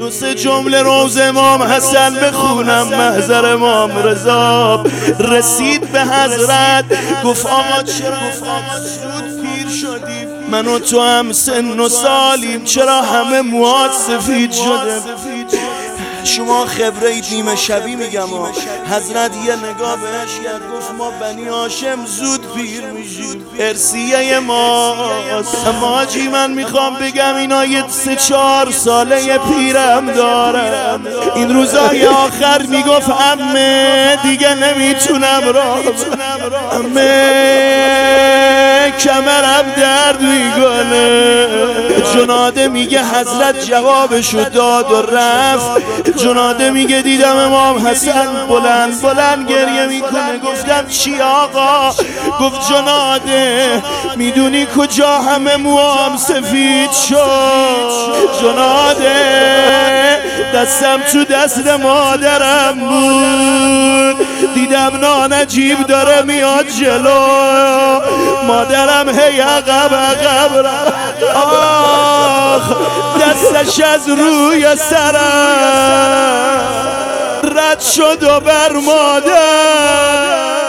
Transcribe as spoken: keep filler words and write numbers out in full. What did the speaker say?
دو سه جمله روز امام حسن بخونم. محضر امام رضا رسید به حضرت، گفت آقا چرا زود پیر شدی؟ من و تو هم سن و سالیم، چرا همه موهات سفید شده؟ شما خبره اید نیمه شبی میگم. حضرت یه نگاه بهش کرد، گفت ما بنی هاشم زود پیر میشیم، ارثیه ماست. اما حاجی من میخوام بگم اینا یه سه چهار ساله پیرم دارم. این روزای آخر میگفت عمه دیگه نمیتونم راه برم، عمه کمرم درد میکنه. جناده میگه حضرت جوابشو داد و رفت. جناده میگه دیدم امام حسن بلند بلند گریه میکنه. گفتم چی آقا؟ گفت جناده میدونی کجا همه موام سفید شد؟ جناده دستم تو دست مادرم بود، دیدم نانجیب داره میاد جلو، مادرم هی عقب عقب رفت. آخ دستش از روی سرم رد شد و بر مادر